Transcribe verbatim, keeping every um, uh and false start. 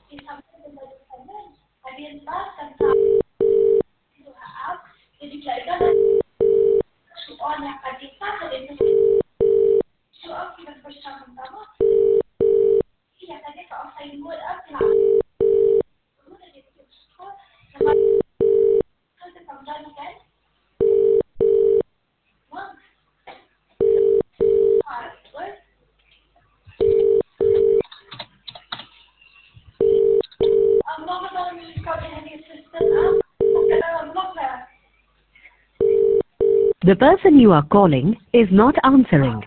The person you are calling is not answering.